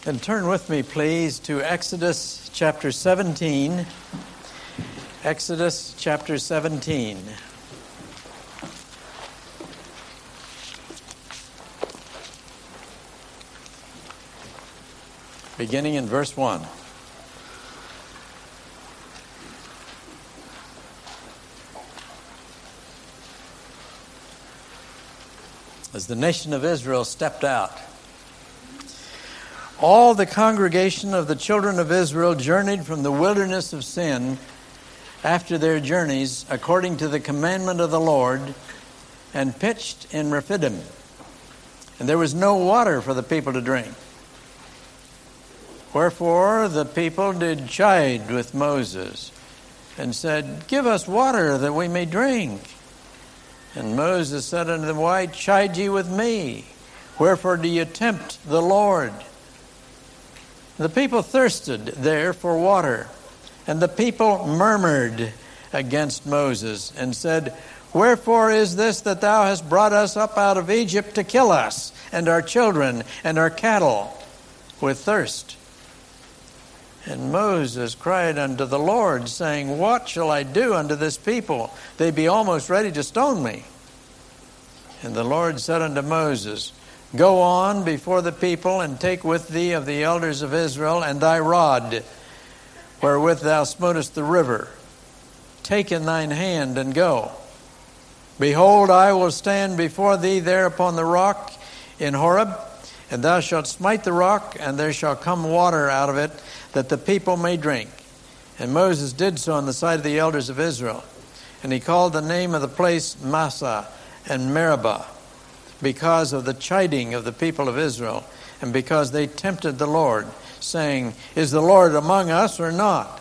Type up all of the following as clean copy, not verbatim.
And turn with me, please, to Exodus chapter 17. Exodus chapter 17. Beginning in verse 1. As the nation of Israel stepped out, all the congregation of the children of Israel journeyed from the wilderness of Sin after their journeys according to the commandment of the Lord, and pitched in Rephidim. And there was no water for the people to drink. Wherefore the people did chide with Moses, and said, Give us water that we may drink. And Moses said unto them, Why chide ye with me? Wherefore do ye tempt the Lord? The people thirsted there for water, and the people murmured against Moses, and said, Wherefore is this that thou hast brought us up out of Egypt to kill us, and our children, and our cattle, with thirst? And Moses cried unto the Lord, saying, What shall I do unto this people? They be almost ready to stone me. And the Lord said unto Moses, Go on before the people, and take with thee of the elders of Israel, and thy rod, wherewith thou smotest the river. Take in thine hand, and go. Behold, I will stand before thee there upon the rock in Horeb, and thou shalt smite the rock, and there shall come water out of it, that the people may drink. And Moses did so in the sight of the elders of Israel. And he called the name of the place Massah and Meribah, because of the chiding of the people of Israel, and because they tempted the Lord, saying, Is the Lord among us or not?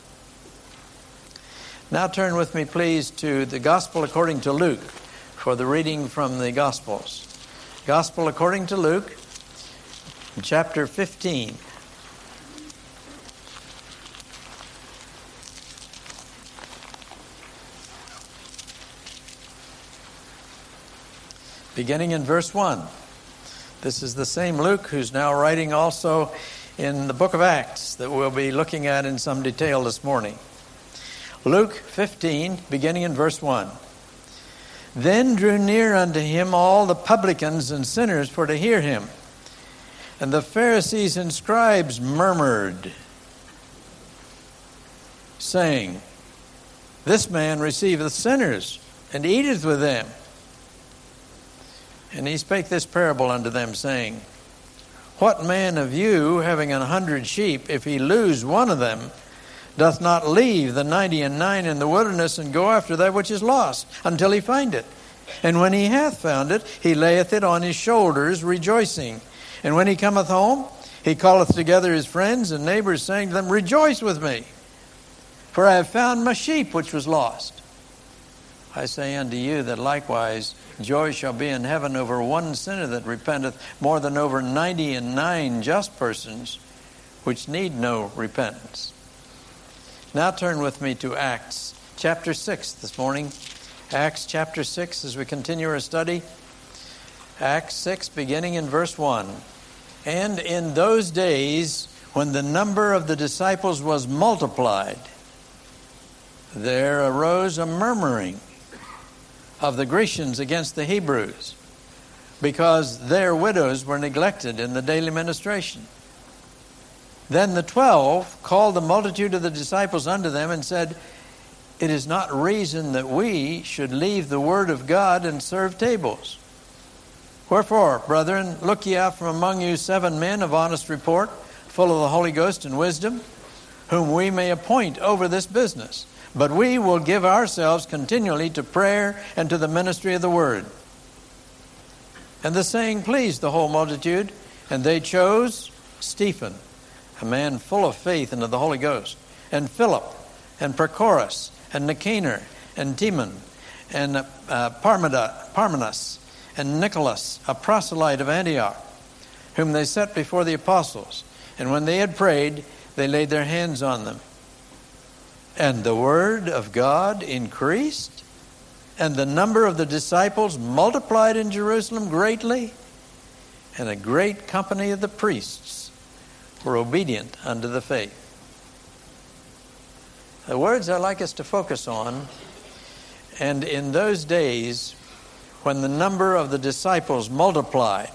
Now turn with me, please, to the Gospel according to Luke, for the reading from the Gospels. Gospel according to Luke, chapter 15. Beginning in verse 1. This is the same Luke who's now writing also in the book of Acts that we'll be looking at in some detail this morning. Luke 15, beginning in verse 1. Then drew near unto him all the publicans and sinners for to hear him. And the Pharisees and scribes murmured, saying, This man receiveth sinners, and eateth with them. And he spake this parable unto them, saying, What man of you, having 100 sheep, if he lose one of them, doth not leave the 99 in the wilderness, and go after that which is lost, until he find it? And when he hath found it, he layeth it on his shoulders, rejoicing. And when he cometh home, he calleth together his friends and neighbors, saying to them, Rejoice with me, for I have found my sheep which was lost. I say unto you that likewise joy shall be in heaven over one sinner that repenteth, more than over 99 just persons which need no repentance. Now turn with me to Acts chapter 6 this morning. Acts chapter 6 as we continue our study. Acts 6 beginning in verse 1. And in those days when the number of the disciples was multiplied, there arose a murmuring of the Grecians against the Hebrews, because their widows were neglected in the daily ministration. Then the 12 called the multitude of the disciples unto them, and said, It is not reason that we should leave the word of God and serve tables. Wherefore, brethren, look ye out from among you 7 men of honest report, full of the Holy Ghost and wisdom, whom we may appoint over this business. But we will give ourselves continually to prayer and to the ministry of the word. And the saying pleased the whole multitude, and they chose Stephen, a man full of faith and of the Holy Ghost, and Philip, and Prochorus, and Nicanor, and Timon, and Parmenas, and Nicholas, a proselyte of Antioch, whom they set before the apostles. And when they had prayed, they laid their hands on them. And the word of God increased, and the number of the disciples multiplied in Jerusalem greatly, and a great company of the priests were obedient unto the faith. The words I'd like us to focus on, and in those days when the number of the disciples multiplied,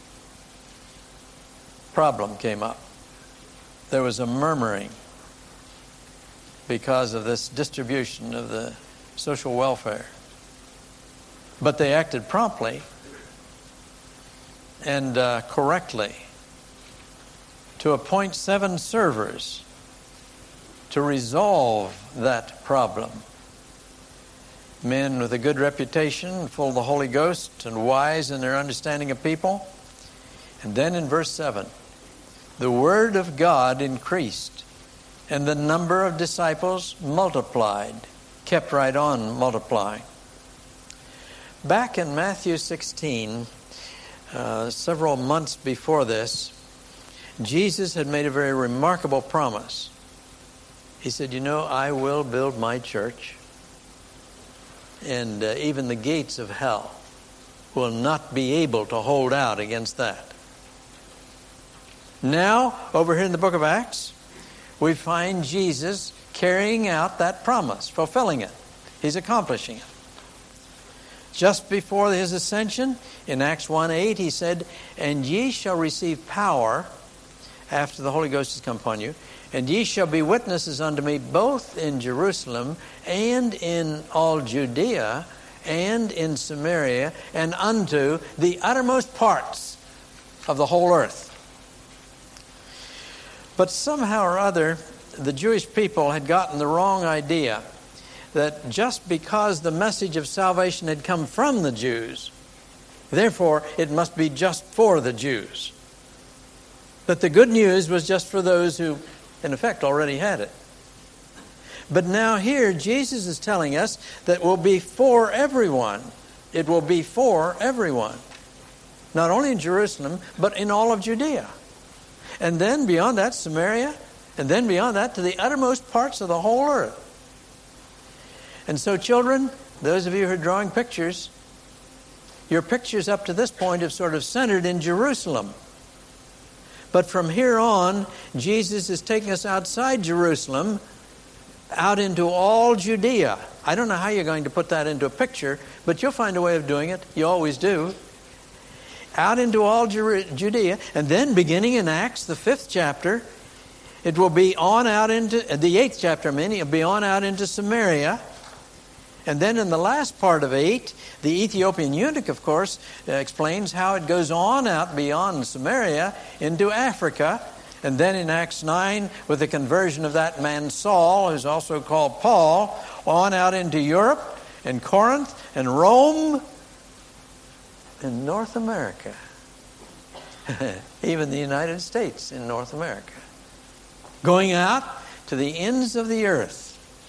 problem came up. There was a murmuring because of this distribution of the social welfare. But they acted promptly and correctly to appoint 7 servers to resolve that problem. Men with a good reputation, full of the Holy Ghost, and wise in their understanding of people. And then in verse 7, the word of God increased, and the number of disciples multiplied, kept right on multiplying. Back in Matthew 16, several months before this, Jesus had made a very remarkable promise. He said, I will build my church, and even the gates of hell will not be able to hold out against that. Now, over here in the book of Acts, we find Jesus carrying out that promise, fulfilling it. He's accomplishing it. Just before his ascension, in Acts 1:8, he said, "And ye shall receive power after the Holy Ghost has come upon you, and ye shall be witnesses unto me both in Jerusalem and in all Judea and in Samaria and unto the uttermost parts of the whole earth." But somehow or other, the Jewish people had gotten the wrong idea that just because the message of salvation had come from the Jews, therefore it must be just for the Jews. That the good news was just for those who, in effect, already had it. But now here, Jesus is telling us that it will be for everyone. It will be for everyone. Not only in Jerusalem, but in all of Judea. And then beyond that, Samaria. And then beyond that, to the uttermost parts of the whole earth. And so, children, those of you who are drawing pictures, your pictures up to this point have sort of centered in Jerusalem. But from here on, Jesus is taking us outside Jerusalem, out into all Judea. I don't know how you're going to put that into a picture, but you'll find a way of doing it. You always do. Out into all Judea, and then beginning in Acts, the 5th chapter, it will be on out into, the 8th chapter, it'll be on out into Samaria. And then in the last part of 8, the Ethiopian eunuch, of course, explains how it goes on out beyond Samaria into Africa. And then in Acts 9, with the conversion of that man Saul, who's also called Paul, on out into Europe and Corinth and Rome and North America. Even the United States in North America. Going out to the ends of the earth.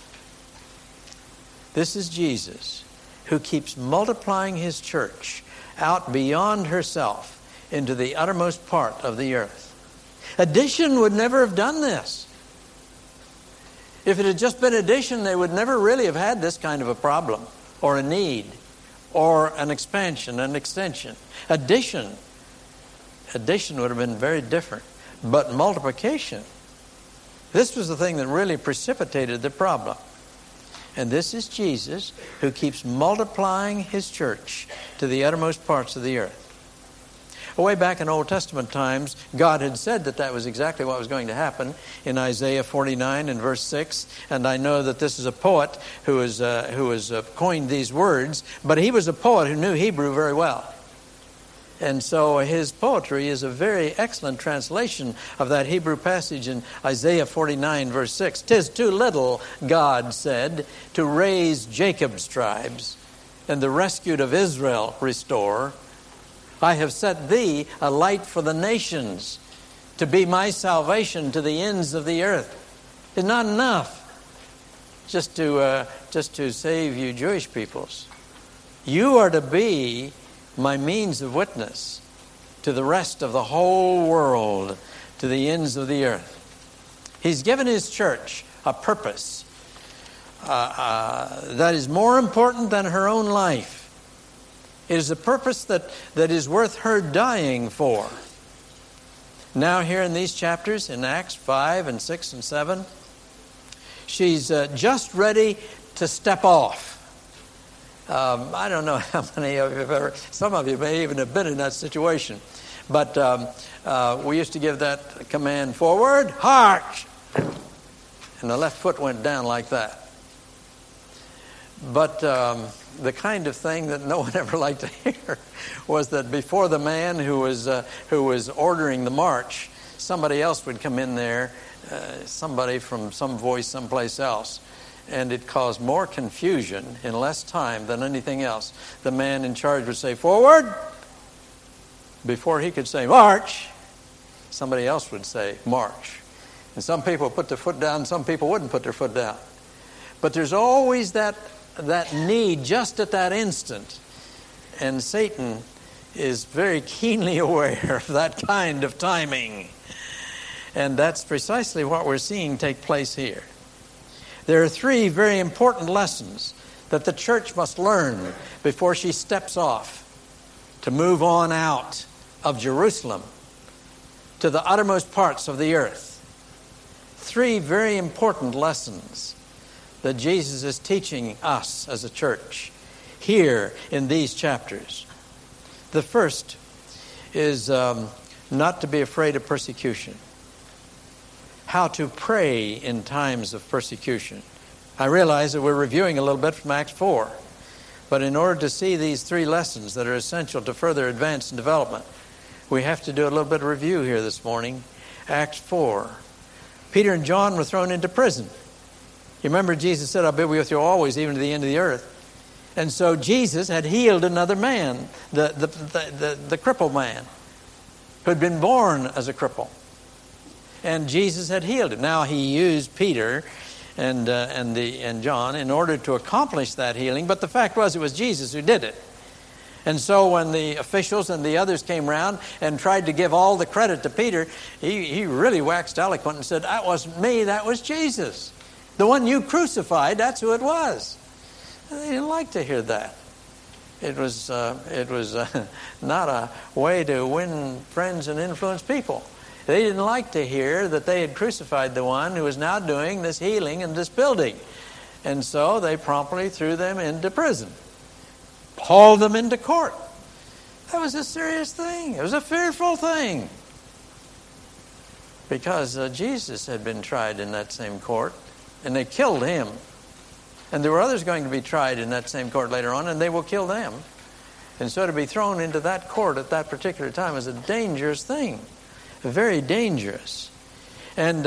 This is Jesus, who keeps multiplying his church out beyond herself into the uttermost part of the earth. Addition would never have done this. If it had just been addition, they would never really have had this kind of a problem or a need or an expansion, an extension. Addition would have been very different. But multiplication, this was the thing that really precipitated the problem. And this is Jesus, who keeps multiplying his church to the uttermost parts of the earth. Way back in Old Testament times, God had said that was exactly what was going to happen in Isaiah 49 and verse 6. And I know that this is a poet who has coined these words, but he was a poet who knew Hebrew very well. And so his poetry is a very excellent translation of that Hebrew passage in Isaiah 49, verse 6. "'Tis too little, God said, to raise Jacob's tribes, and the rescued of Israel restore. I have set thee a light for the nations, to be my salvation to the ends of the earth." It's not enough just to save you Jewish peoples. You are to be my means of witness to the rest of the whole world, to the ends of the earth. He's given his church a purpose that is more important than her own life. It is a purpose that is worth her dying for. Now here in these chapters, in Acts 5 and 6 and 7, she's just ready to step off. I don't know how many of you have ever, some of you may even have been in that situation. But we used to give that command, forward, march. And the left foot went down like that. But the kind of thing that no one ever liked to hear was that before the man who was ordering the march, somebody else would come in there, somebody from some voice someplace else. And it caused more confusion in less time than anything else. The man in charge would say, forward. Before he could say, march, somebody else would say, march. And some people put their foot down, some people wouldn't put their foot down. But there's always that need just at that instant. And Satan is very keenly aware of that kind of timing. And that's precisely what we're seeing take place here. There are three very important lessons that the church must learn before she steps off to move on out of Jerusalem to the uttermost parts of the earth. Three very important lessons that Jesus is teaching us as a church here in these chapters. The first is not to be afraid of persecution. How to pray in times of persecution. I realize that we're reviewing a little bit from Acts 4. But in order to see these three lessons that are essential to further advance and development, we have to do a little bit of review here this morning. Acts 4. Peter and John were thrown into prison. You remember Jesus said, I'll be with you always, even to the end of the earth. And so Jesus had healed another man, the crippled man, who had been born as a cripple. And Jesus had healed him. Now he used Peter and John in order to accomplish that healing. But the fact was, it was Jesus who did it. And so when the officials and the others came around and tried to give all the credit to Peter, he really waxed eloquent and said, that wasn't me, that was Jesus. The one you crucified, that's who it was. And they didn't like to hear that. It was not a way to win friends and influence people. They didn't like to hear that they had crucified the one who was now doing this healing and this building. And so they promptly threw them into prison, hauled them into court. That was a serious thing. It was a fearful thing. Because Jesus had been tried in that same court, and they killed him. And there were others going to be tried in that same court later on, and they will kill them. And so to be thrown into that court at that particular time was a dangerous thing. Very dangerous. And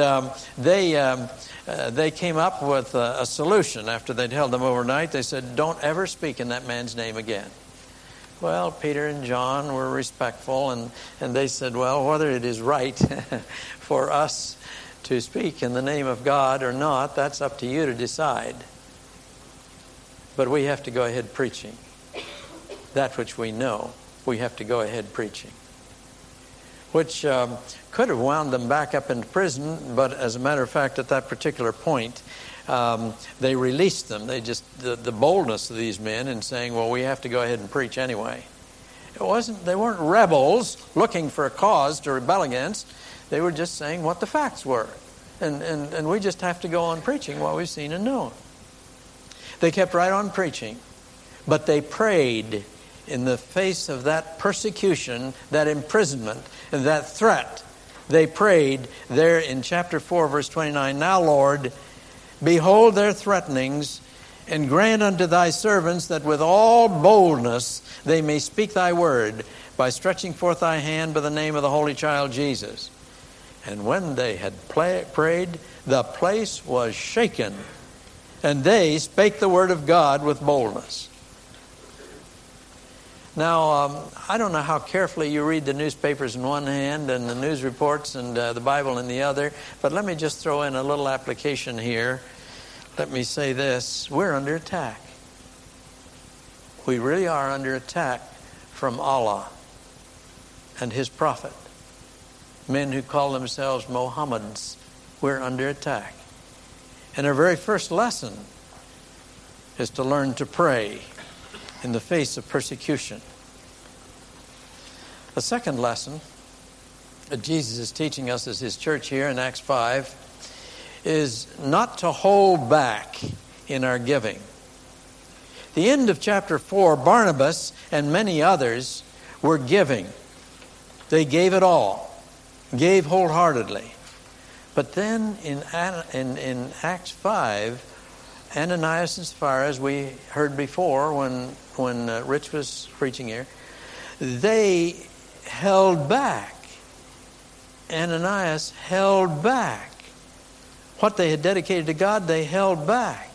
they came up with a solution after they'd held them overnight. They said, don't ever speak in that man's name again. Well, Peter and John were respectful, and they said, well, whether it is right for us to speak in the name of God or not, that's up to you to decide. But we have to go ahead preaching. That which we know, we have to go ahead preaching. Which could have wound them back up into prison, but as a matter of fact, at that particular point, they released them. They just the boldness of these men in saying, "Well, we have to go ahead and preach anyway." They weren't rebels looking for a cause to rebel against. They were just saying what the facts were, and we just have to go on preaching what we've seen and known. They kept right on preaching, but they prayed. In the face of that persecution, that imprisonment, and that threat, they prayed there in chapter 4, verse 29, Now, Lord, behold their threatenings, and grant unto thy servants that with all boldness they may speak thy word, by stretching forth thy hand by the name of the Holy Child Jesus. And when they had prayed, the place was shaken, and they spake the word of God with boldness. Now, I don't know how carefully you read the newspapers in one hand and the news reports and the Bible in the other, but let me just throw in a little application here. Let me say this. We're under attack. We really are under attack from Allah and His prophet. Men who call themselves Mohammeds. We're under attack. And our very first lesson is to learn to pray in the face of persecution. The second lesson that Jesus is teaching us as his church here in Acts 5 is not to hold back in our giving. The end of chapter 4, Barnabas and many others were giving. They gave it all, gave wholeheartedly. But then in Acts 5, Ananias and Sapphira, as we heard before when Rich was preaching here, they held back. Ananias held back. What they had dedicated to God, they held back.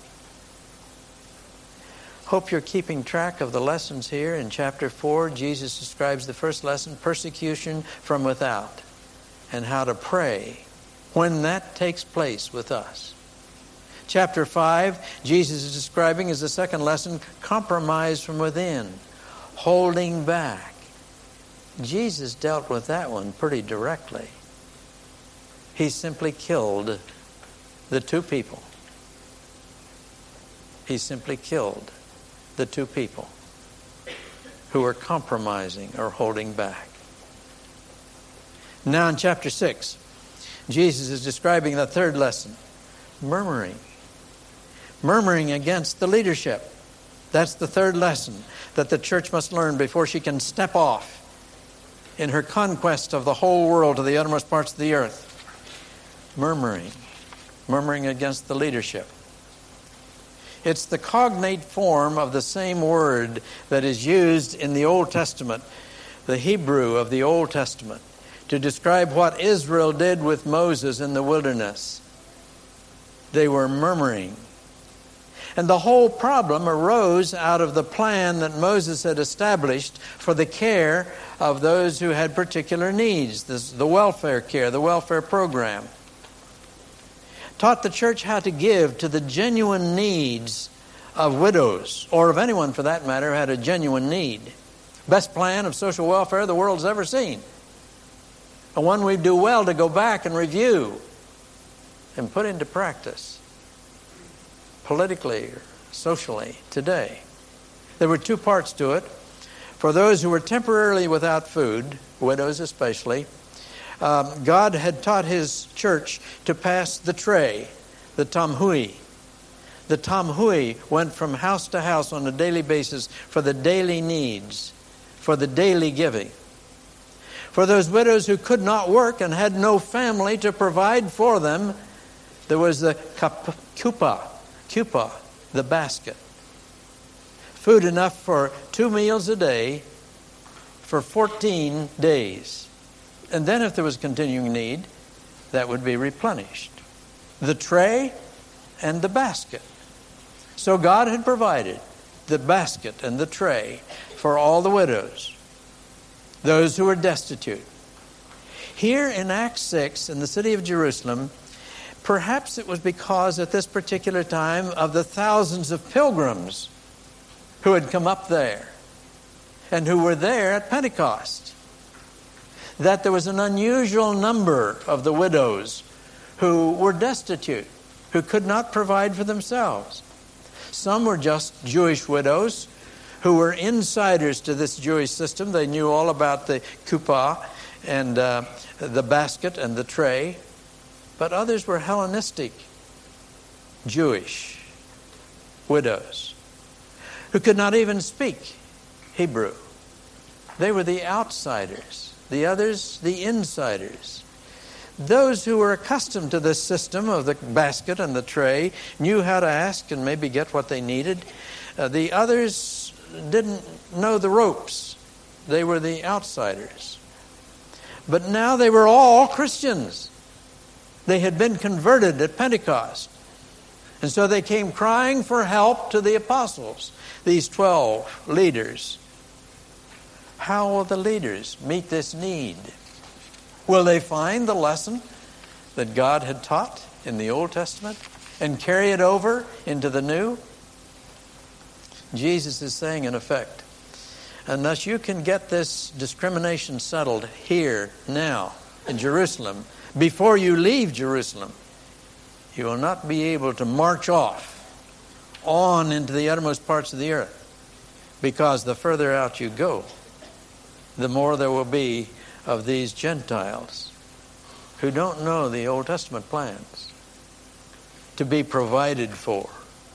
Hope you're keeping track of the lessons here. In chapter 4, Jesus describes the first lesson, persecution from without, and how to pray when that takes place with us. Chapter 5, Jesus is describing as the second lesson, compromise from within, holding back. Jesus dealt with that one pretty directly. He simply killed the two people. He simply killed the two people who were compromising or holding back. Now in chapter 6, Jesus is describing the third lesson, murmuring. Murmuring against the leadership. That's the third lesson that the church must learn before she can step off in her conquest of the whole world to the uttermost parts of the earth. Murmuring against the leadership. It's the cognate form of the same word that is used in the Old Testament, the Hebrew of the Old Testament, to describe what Israel did with Moses in the wilderness. They were murmuring. And the whole problem arose out of the plan that Moses had established for the care of those who had particular needs, the welfare care, the welfare program. Taught the church how to give to the genuine needs of widows, or of anyone for that matter who had a genuine need. Best plan of social welfare the world's ever seen. And one we do well to go back and review and put into practice politically or socially today. There were two parts to it. For those who were temporarily without food, widows especially, God had taught his church to pass the tray, the tamhui. The tamhui went from house to house on a daily basis for the daily needs, for the daily giving. For those widows who could not work and had no family to provide for them, there was the kupa, the basket. Food enough for 2 meals a day for 14 days. And then if there was continuing need, that would be replenished. The tray and the basket. So God had provided the basket and the tray for all the widows, those who were destitute. Here in Acts 6, in the city of Jerusalem, perhaps it was because at this particular time of the thousands of pilgrims who had come up there and who were there at Pentecost, that there was an unusual number of the widows who were destitute, who could not provide for themselves. Some were just Jewish widows who were insiders to this Jewish system. They knew all about the kupa and the basket and the tray. But others were Hellenistic Jewish widows who could not even speak Hebrew. They were the outsiders. The others, the insiders. Those who were accustomed to this system of the basket and the tray knew how to ask and maybe get what they needed. The others didn't know the ropes. They were the outsiders. But now they were all Christians. They had been converted at Pentecost. And so they came crying for help to the apostles, these 12 leaders. How will the leaders meet this need? Will they find the lesson that God had taught in the Old Testament and carry it over into the New? Jesus is saying, in effect, unless you can get this discrimination settled here, now, in Jerusalem, before you leave Jerusalem, you will not be able to march off on into the uttermost parts of the earth, because the further out you go, the more there will be of these Gentiles who don't know the Old Testament plans to be provided for.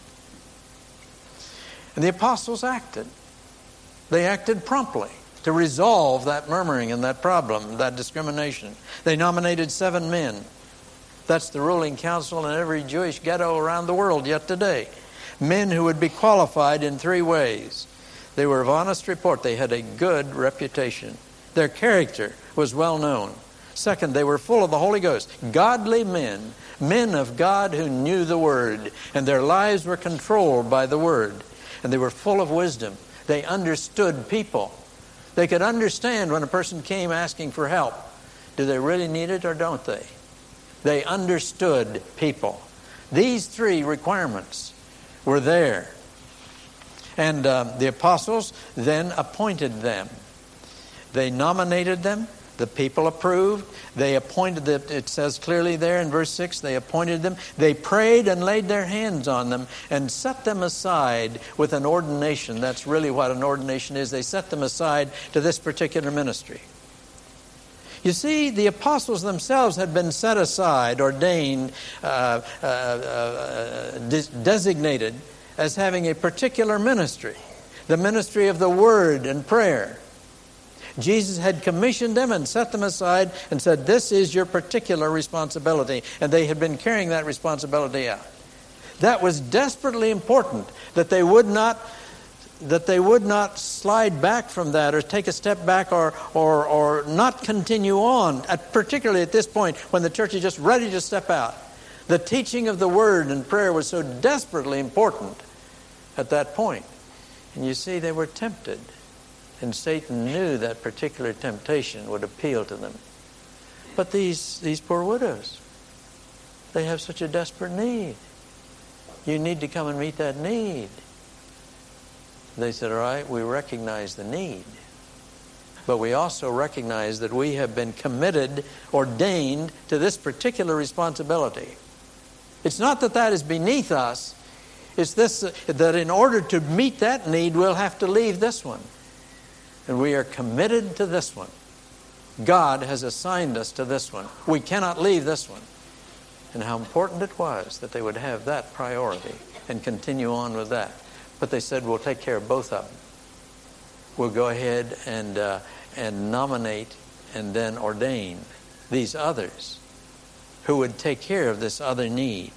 And the apostles acted. They acted promptly to resolve that murmuring and that problem, that discrimination. They nominated 7 men. That's the ruling council in every Jewish ghetto around the world yet today. Men who would be qualified in 3 ways. They were of honest report. They had a good reputation. Their character was well known. Second, they were full of the Holy Ghost. Godly men, men of God who knew the Word, and their lives were controlled by the Word. And they were full of wisdom. They understood people. They could understand when a person came asking for help. Do they really need it or don't they? They understood people. These 3 requirements were there. And the apostles then appointed them. They nominated them. The people approved. They appointed them. It says clearly there in verse 6, they appointed them. They prayed and laid their hands on them and set them aside with an ordination. That's really what an ordination is. They set them aside to this particular ministry. You see, the apostles themselves had been set aside, ordained, designated as having a particular ministry, the ministry of the Word and prayer. Jesus had commissioned them and set them aside and said, this is your particular responsibility. And they had been carrying that responsibility out. That was desperately important, that they would not slide back from that or take a step back or not continue on, particularly at this point when the church is just ready to step out. The teaching of the Word and prayer was so desperately important at that point. And you see, they were tempted. And Satan knew that particular temptation would appeal to them. But these poor widows, they have such a desperate need. You need to come and meet that need. They said, all right, we recognize the need. But we also recognize that we have been committed, ordained to this particular responsibility. It's not that that is beneath us. It's this, that in order to meet that need, we'll have to leave this one. And we are committed to this one. God has assigned us to this one. We cannot leave this one. And how important it was that they would have that priority and continue on with that. But they said, we'll take care of both of them. We'll go ahead and nominate and then ordain these others who would take care of this other need.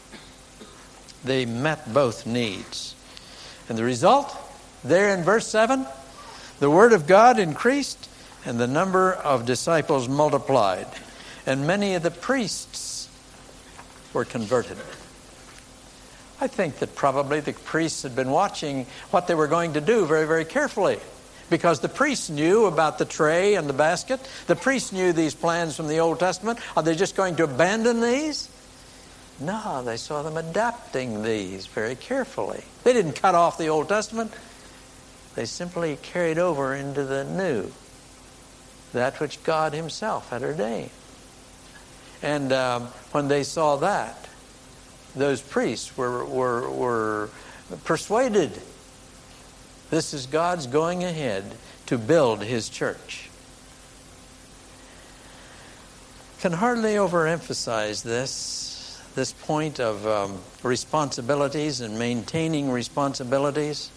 They met both needs. And the result, there in verse 7, the Word of God increased, and the number of disciples multiplied. And many of the priests were converted. I think that probably the priests had been watching what they were going to do very, very carefully. Because the priests knew about the tray and the basket. The priests knew these plans from the Old Testament. Are they just going to abandon these? No, they saw them adapting these very carefully. They didn't cut off the Old Testament. They simply carried over into the new, that which God Himself had ordained. And when they saw that, those priests were persuaded. This is God's going ahead to build His church. Can hardly overemphasize this point of responsibilities and maintaining responsibilities.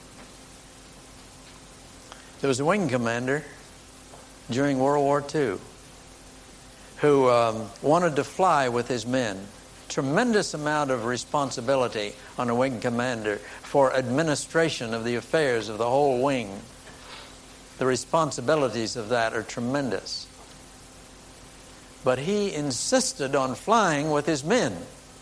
There was a wing commander during World War II who wanted to fly with his men. Tremendous amount of responsibility on a wing commander for administration of the affairs of the whole wing. The responsibilities of that are tremendous. But he insisted on flying with his men.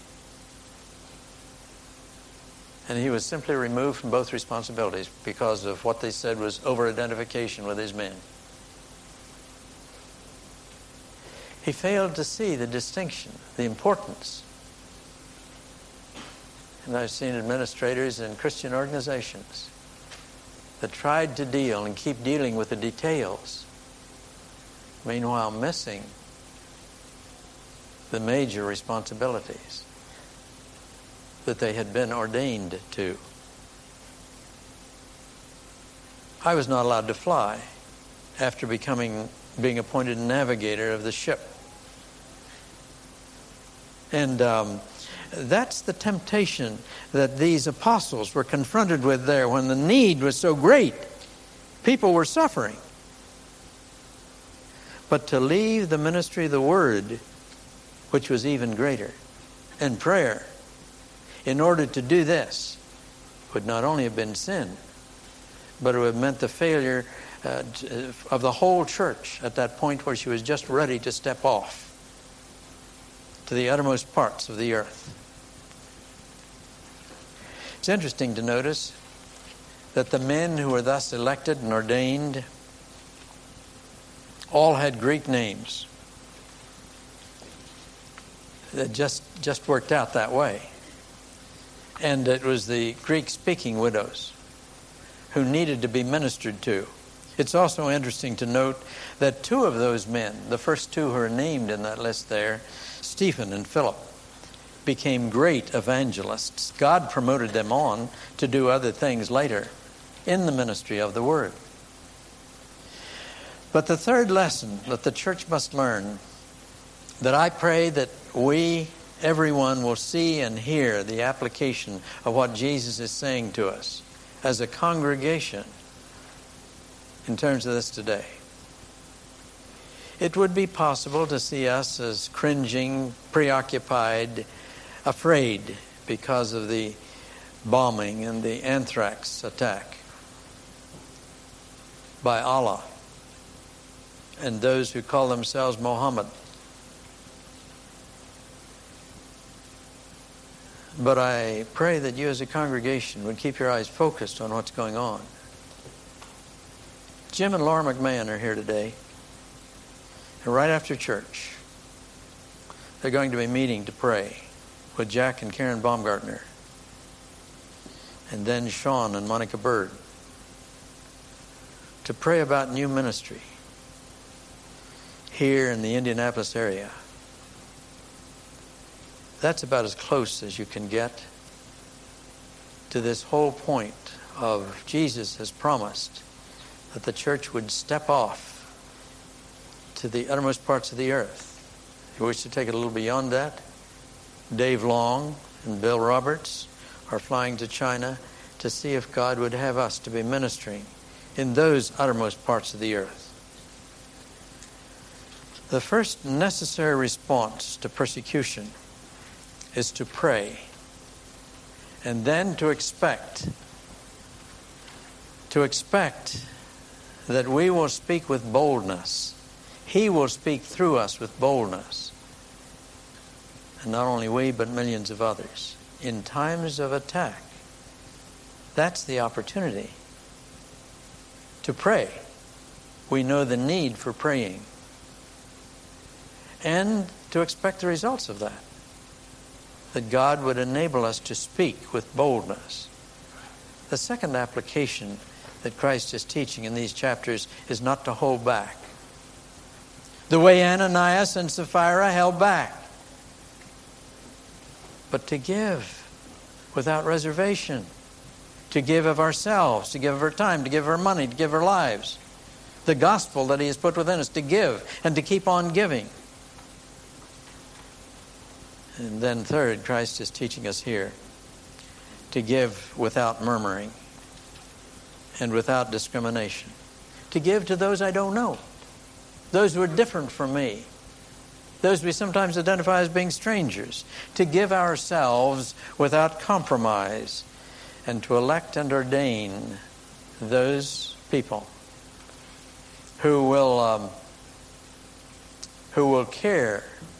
And he was simply removed from both responsibilities because of what they said was over-identification with his men. He failed to see the distinction, the importance. And I've seen administrators in Christian organizations that tried to deal and keep dealing with the details, meanwhile missing the major responsibilities that they had been ordained to. I was not allowed to fly after becoming being appointed navigator of the ship. And that's the temptation that these apostles were confronted with there when the need was so great. People were suffering. But to leave the ministry of the Word, which was even greater, and prayer, in order to do this, would not only have been sin, but it would have meant the failure of the whole church at that point where she was just ready to step off to the uttermost parts of the earth. It's interesting to notice that the men who were thus elected and ordained all had Greek names. That just worked out that way. And it was the Greek-speaking widows who needed to be ministered to. It's also interesting to note that two of those men, the first two who are named in that list there, Stephen and Philip, became great evangelists. God promoted them on to do other things later in the ministry of the Word. But the third lesson that the church must learn, that I pray that everyone will see and hear the application of what Jesus is saying to us as a congregation in terms of this today. It would be possible to see us as cringing, preoccupied, afraid because of the bombing and the anthrax attack by Allah and those who call themselves Mohammed. But I pray that you as a congregation would keep your eyes focused on what's going on. Jim and Laura McMahon are here today. And right after church, they're going to be meeting to pray with Jack and Karen Baumgartner. And then Sean and Monica Bird. To pray about new ministry here in the Indianapolis area. That's about as close as you can get to this whole point of Jesus has promised that the church would step off to the uttermost parts of the earth. You wish to take it a little beyond that? Dave Long and Bill Roberts are flying to China to see if God would have us to be ministering in those uttermost parts of the earth. The first necessary response to persecution is to pray, and then to expect that we will speak with boldness. He will speak through us with boldness. And not only we, but millions of others. In times of attack, that's the opportunity to pray. We know the need for praying. And to expect the results of that. That God would enable us to speak with boldness. The second application that Christ is teaching in these chapters is not to hold back. The way Ananias and Sapphira held back. But to give without reservation. To give of ourselves, to give of our time, to give of our money, to give of our lives. The gospel that He has put within us, to give and to keep on giving. And then third, Christ is teaching us here to give without murmuring and without discrimination. To give to those I don't know. Those who are different from me. Those we sometimes identify as being strangers. To give ourselves without compromise and to elect and ordain those people who will care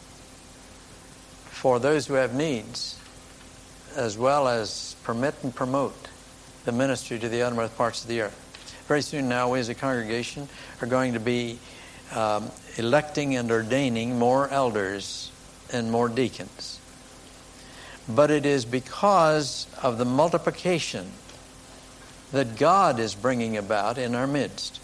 for those who have needs, as well as permit and promote the ministry to the uttermost parts of the earth. Very soon now, we as a congregation are going to be electing and ordaining more elders and more deacons. But it is because of the multiplication that God is bringing about in our midst.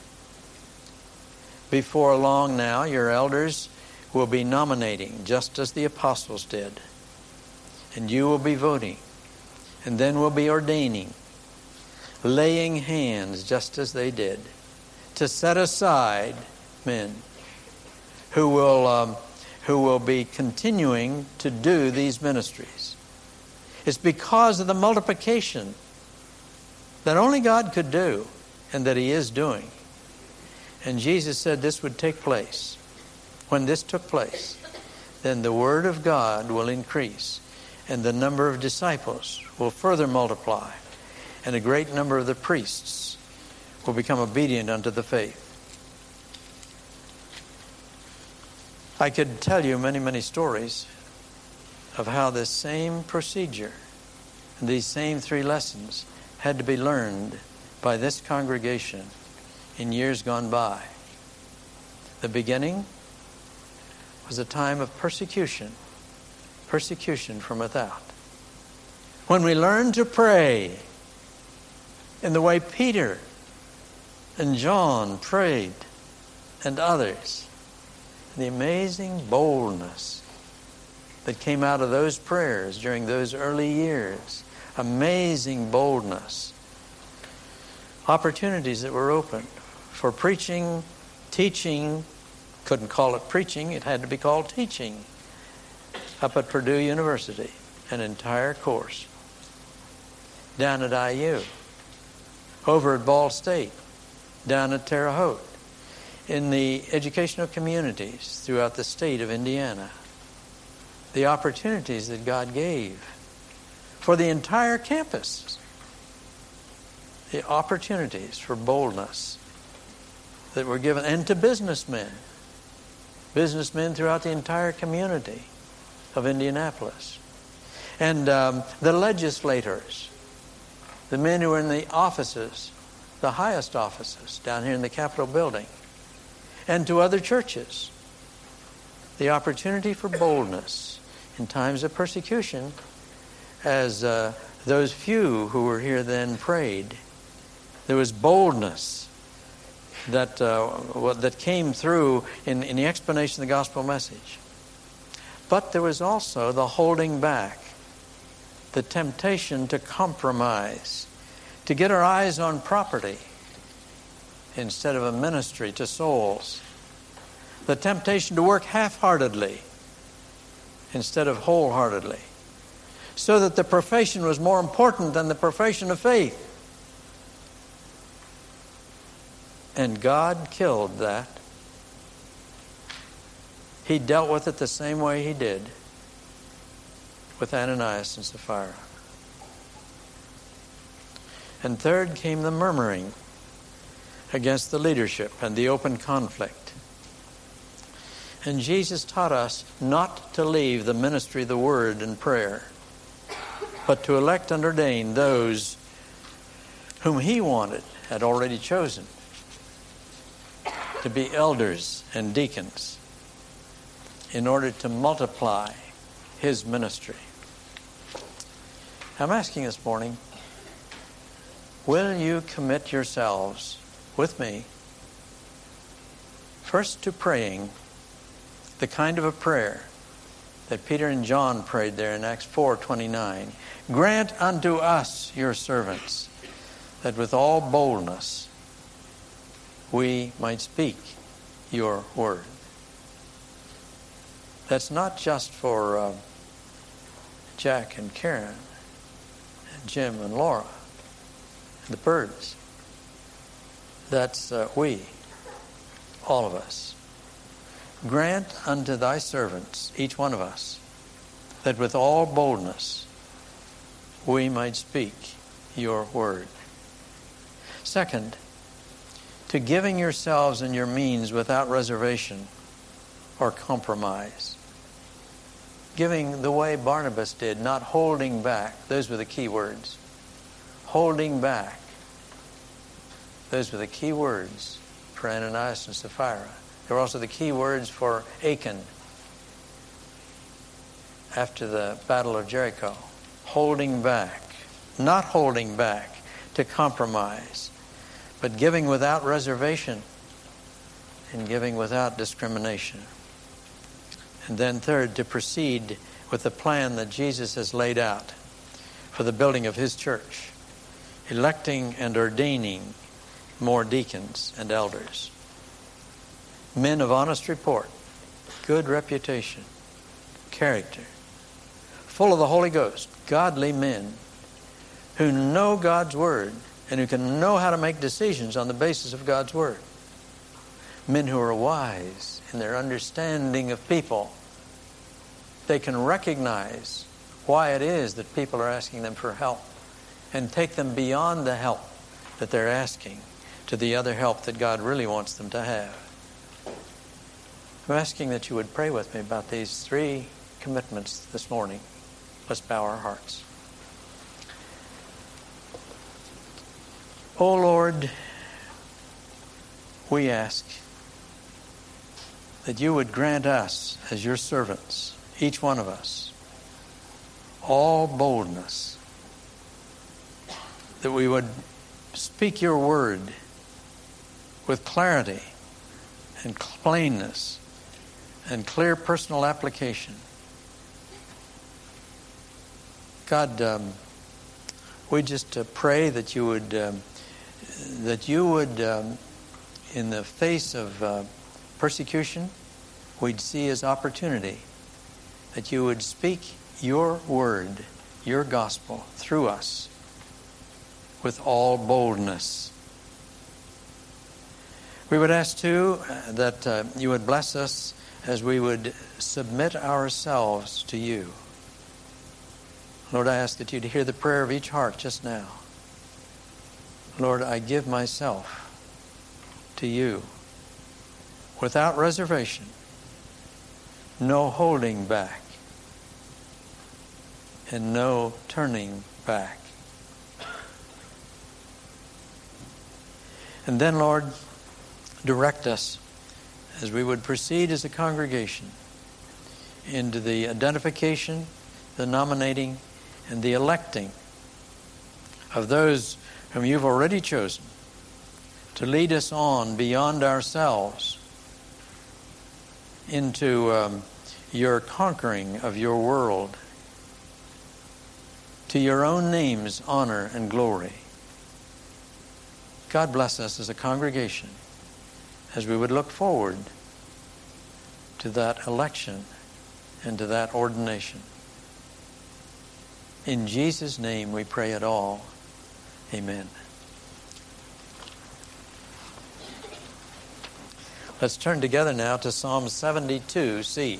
Before long now, your elders will be nominating, just as the apostles did. And you will be voting. And then we'll be ordaining, laying hands, just as they did, to set aside men who will be continuing to do these ministries. It's because of the multiplication that only God could do and that He is doing. And Jesus said this would take place. When this took place, then the Word of God will increase, and the number of disciples will further multiply, and a great number of the priests will become obedient unto the faith. I could tell you many, many stories of how this same procedure, these same 3 lessons, had to be learned by this congregation in years gone by. The beginning was a time of persecution from without. When we learn to pray in the way Peter and John prayed and others, the amazing boldness that came out of those prayers during those early years, amazing boldness, opportunities that were opened for preaching, teaching. Couldn't call it preaching, it had to be called teaching. Up at Purdue University, an entire course. Down at IU, over at Ball State, down at Terre Haute, in the educational communities throughout the state of Indiana. The opportunities that God gave for the entire campus. The opportunities for boldness that were given, and to businessmen throughout the entire community of Indianapolis. And the legislators, the men who were in the offices, the highest offices down here in the Capitol building, and to other churches. The opportunity for boldness in times of persecution, as those few who were here then prayed. There was boldness that came through in the explanation of the gospel message. But there was also the holding back, the temptation to compromise, to get our eyes on property instead of a ministry to souls, the temptation to work half-heartedly instead of wholeheartedly, so that the profession was more important than the profession of faith. And God killed that. He dealt with it the same way He did with Ananias and Sapphira. And third came the murmuring against the leadership and the open conflict. And Jesus taught us not to leave the ministry of the word and prayer, but to elect and ordain those whom He had already chosen to be elders and deacons in order to multiply His ministry. I'm asking this morning, will you commit yourselves with me first to praying the kind of a prayer that Peter and John prayed there in Acts 4:29? Grant unto us, your servants, that with all boldness we might speak your word. That's not just for Jack and Karen and Jim and Laura and the birds. That's we, all of us. Grant unto thy servants, each one of us, that with all boldness we might speak your word. Second, to giving yourselves and your means without reservation or compromise. Giving the way Barnabas did, not holding back. Those were the key words. Holding back. Those were the key words for Ananias and Sapphira. They were also the key words for Achan after the Battle of Jericho. Holding back. Not holding back to compromise, but giving without reservation and giving without discrimination. And then third, to proceed with the plan that Jesus has laid out for the building of His church, electing and ordaining more deacons and elders. Men of honest report, good reputation, character, full of the Holy Ghost, godly men who know God's Word and who can know how to make decisions on the basis of God's Word. Men who are wise in their understanding of people. They can recognize why it is that people are asking them for help and take them beyond the help that they're asking to the other help that God really wants them to have. I'm asking that you would pray with me about these 3 commitments this morning. Let's bow our hearts. Oh Lord, we ask that you would grant us as your servants, each one of us, all boldness, that we would speak your word with clarity and plainness and clear personal application. God, we just pray that you would, in the face of persecution, we'd see as opportunity that you would speak your word, your gospel through us with all boldness. We would ask too that you would bless us as we would submit ourselves to you. Lord, I ask that you'd hear the prayer of each heart just now. Lord, I give myself to you without reservation, no holding back, and no turning back. And then, Lord, direct us as we would proceed as a congregation into the identification, the nominating, and the electing of those whom you've already chosen to lead us on beyond ourselves into your conquering of your world, to your own name's honor and glory. God bless us as a congregation as we would look forward to that election and to that ordination. In Jesus' name we pray it all. Amen. Let's turn together now to Psalm 72C.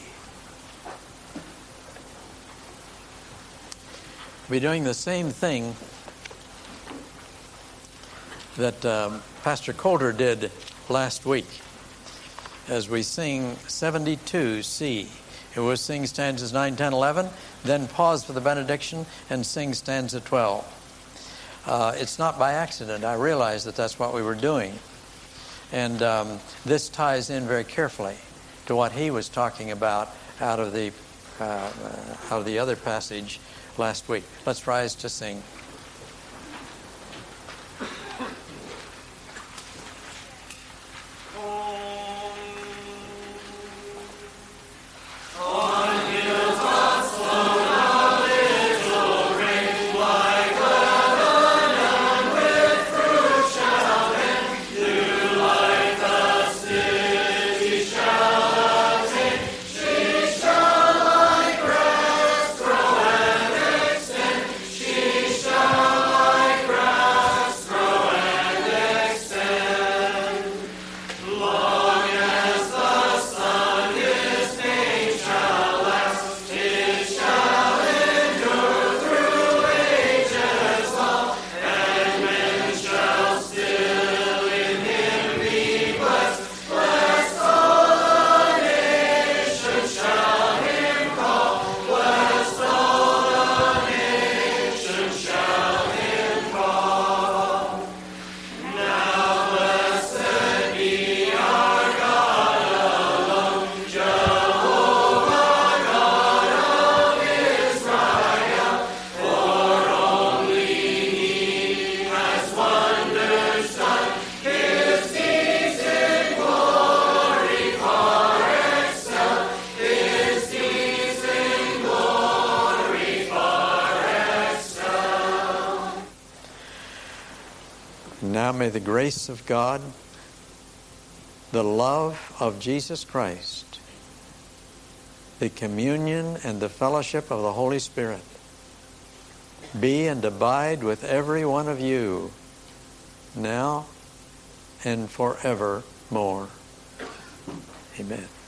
We'll be doing the same thing that Pastor Coulter did last week as we sing 72C. It was sing stanzas 9, 10, 11, then pause for the benediction and sing stanza 12. It's not by accident. I realize that that's what we were doing. And this ties in very carefully to what he was talking about out of the other passage last week. Let's rise to sing. Now may the grace of God, the love of Jesus Christ, the communion and the fellowship of the Holy Spirit be and abide with every one of you now and forevermore. Amen.